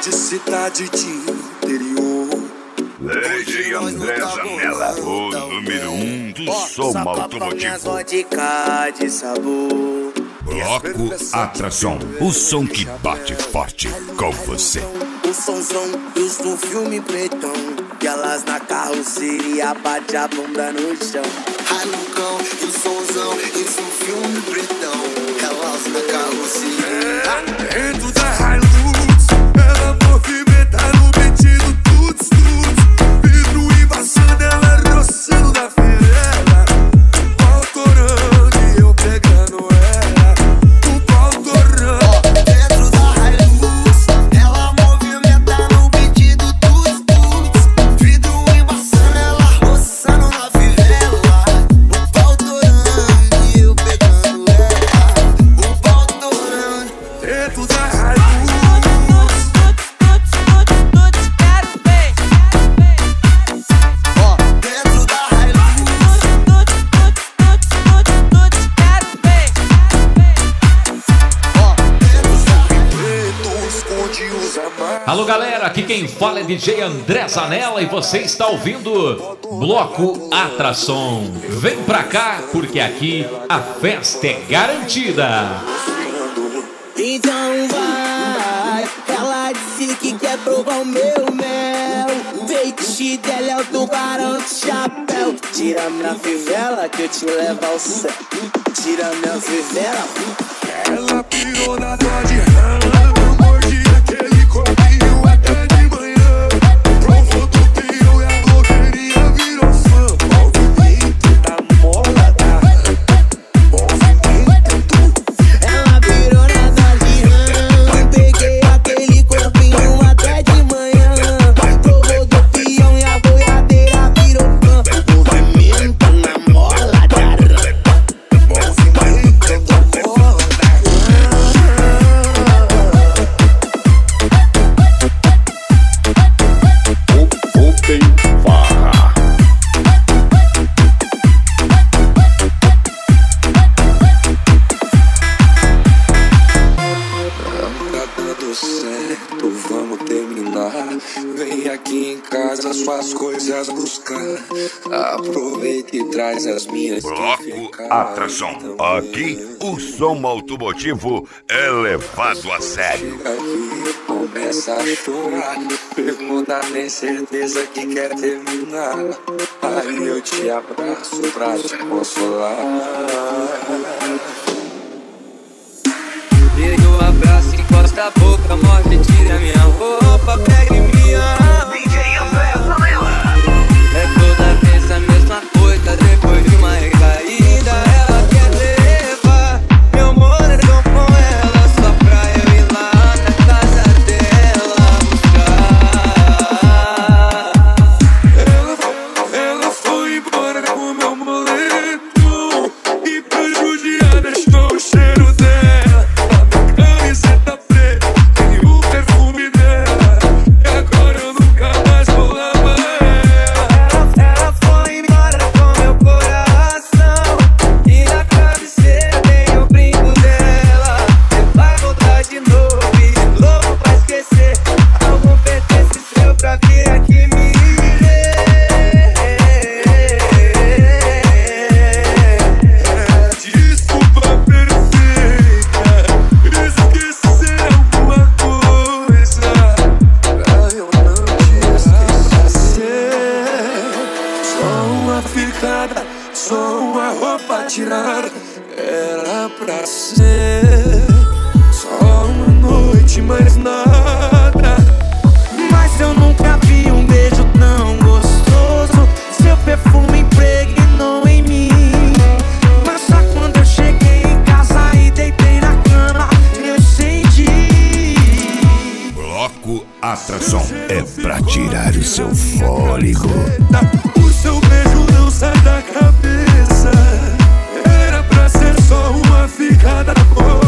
de cidade de interior. DJ André Zanella, o número 1 do som automotivo. Vodka de sabor. Bloco Atração, o som que bate forte com você. O somzão dos do filme pretão, e elas na carroceria bate a bunda no chão. Ralucão e o somzão, isso um filme pretão, elas na carroceria. Dentro da Hilux, ela movimenta no metido tuts tuts. Vidro embaçando, ela roçando na favela. O pau torando e eu pegando ela. O pau torando. Dentro da Hilux, ela movimenta no metido tuts tuts. Vidro embaçando, ela roçando na favela. O pau torando e eu pegando ela. O pau torando. Dentro da Alô galera, aqui quem fala é DJ André Zanella e você está ouvindo Bloco Atração. Vem pra cá porque aqui a festa é garantida. Então vai, ela disse que quer provar o meu mel. O feitiço dela é o tubarão de chapéu. Tira-me na fivela que eu te levo ao céu. Tira-me na fivela. Ela pirou na dó de rã. Mordi aquele corpinho até de manhã. Provou do trio e a blogueirinha virou fã. Movimento da mola da movimento. Ela pirou na dó de rã. Peguei aquele corpinho até de manhã. Provou do peão e a boiadeira virou fã. Movimento na mola da rã. Movimento da mola da certo, vamos terminar. Vem aqui em casa suas coisas buscar. Aproveita e traz as minhas. Bloco Atração, aqui o som automotivo é levado a sério. Começa a chorar, pergunta, tem certeza que quer terminar. Aí eu te abraço pra te consolar. Pega o abraço, encosta a boca, morde, tira minha roupa, pega em minha. DJ André Zanella. É toda vez a mesma coisa, depois de uma recaída, ela quer levar meu moletom com ela, só pra eu ir lá na casa dela buscar. Ela foi embora com meu moletom e pra judiar deixou o cheiro dela. Camiseta preta e o perfume dela. E agora eu nunca mais vou lavar ela. Ela foi embora com meu coração e na cabeceira tem o brinco dela. Você vai voltar de novo e louco pra esquecer algum pertence seu pra vir aqui me ver. Desculpa perfeita, esquecer alguma coisa pra eu não te esquecer. Só uma ficada, só uma roupa tirada, era pra ser só uma noite, mais nada. Mas eu nunca vi um beijo tão gostoso. Seu perfume impregnou em mim. Mas só quando eu cheguei em casa e deitei na cama, eu senti. Bloco Atração é pra tirar o seu fôlego. O seu beijo não sai da cabeça. Era pra ser só uma ficada na boca.